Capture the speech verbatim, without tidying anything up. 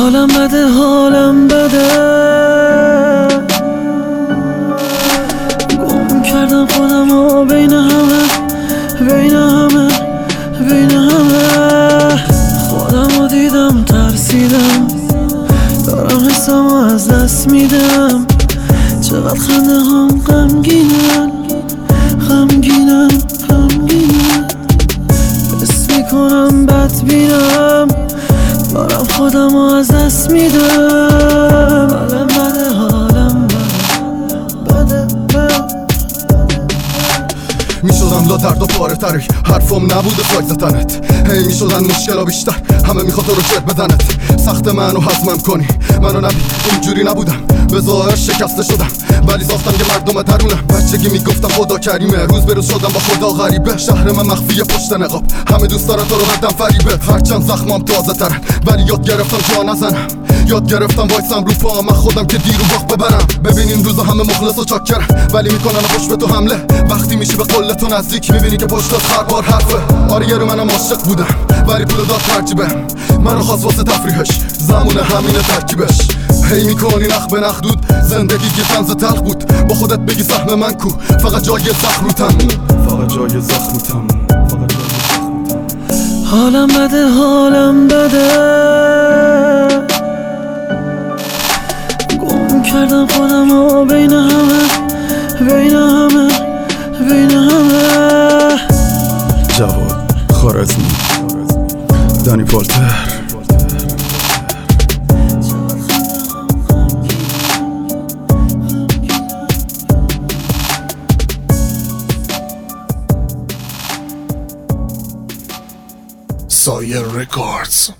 حالم بده حالم بده، گم کردم خودم و بین همه بین همه بین همه خودم رو دیدم ترسیدم، دارم حسم رو از دست میدم. چقدر خنده هم غمگینن غمگینن غمگینن، حس میکنم بدبینم، دارم خودم رو از دست میدم. حالم بده حالم بده بده میشدم لا درد و پاره تری، حرفم نبوده فایز تنت. هی میشدن مشکلا بیشتر، همه میخواد تو رو چرت بدنت. سخت منو حزمم کنی، منو نبی اینجوری نبودم، به ظاهر شکسته شدم ولی ساختم یه مردم ترونم. بچگی میگفتم خدا کریمه، روز به روز شدم با خدا غریبه. شهر من مخفیه پشت نقاب، همه دوست دارن تو رو بدم فریبه. هرچند زخمام تازه ترن ولی یاد گرفتم جا نزنم، یاد گرفتم وایسم رو پا من خودم که دیر و وقت ببرم. ببین این روزا همه مخلص و چاکرن ولی میکنن خوش به تو حمله. وقتی میشی به قله تو نزدیک میبینی که پشتت خربار حرفه. آره یارو منم عاشق بودم ولی پول داد ترجیبم، منو خواست واسه تفریحش زمونه همینه ترکیبش. هی میکنی نخ به نخ دود، زندگی یه طنز تلخ بود. با خودت بگی سهم من کو، فقط جای زخم رو تموم، فقط جای زخم رو تموم، فقط جای زخم رو تموم. حالم بده حالم بده، گم کردم خودم و بین همه بین همه بین همه. جواد خارزمی، دانی پالتر. Sawyer Records.